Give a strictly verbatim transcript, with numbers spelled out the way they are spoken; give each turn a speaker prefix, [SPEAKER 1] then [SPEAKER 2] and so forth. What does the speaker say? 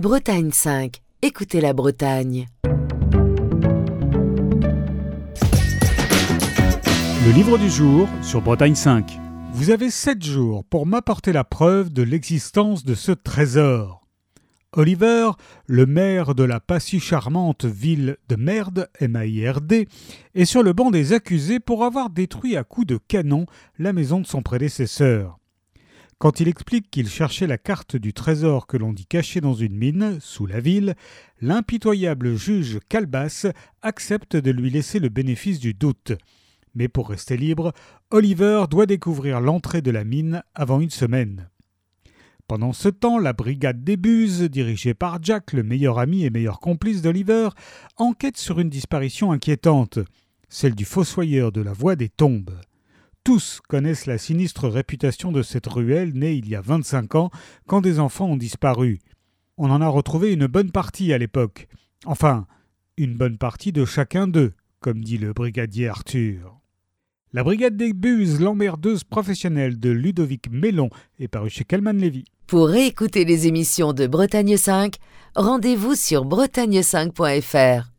[SPEAKER 1] Bretagne cinq. Écoutez la Bretagne.
[SPEAKER 2] Le livre du jour sur Bretagne cinq. Vous avez sept jours pour m'apporter la preuve de l'existence de ce trésor. Oliver, le maire de la pas si charmante ville de Merde, M A I R D, est sur le banc des accusés pour avoir détruit à coups de canon la maison de son prédécesseur. Quand il explique qu'il cherchait la carte du trésor que l'on dit cachée dans une mine, sous la ville, l'impitoyable juge Calebasse accepte de lui laisser le bénéfice du doute. Mais pour rester libre, Oliver doit découvrir l'entrée de la mine avant une semaine. Pendant ce temps, la brigade des Buses, dirigée par Jack, le meilleur ami et meilleur complice d'Oliver, enquête sur une disparition inquiétante, celle du fossoyeur de la Voie des Tombes. Tous connaissent la sinistre réputation de cette ruelle née il y a vingt-cinq ans, quand des enfants ont disparu. On en a retrouvé une bonne partie à l'époque. Enfin, une bonne partie de chacun d'eux, comme dit le brigadier Arthur. La brigade des Buses, l'emmerdeuse professionnelle de Ludovic Mélon, est parue chez Calman Lévy.
[SPEAKER 1] Pour réécouter les émissions de Bretagne cinq, rendez-vous sur bretagne cinq point f r.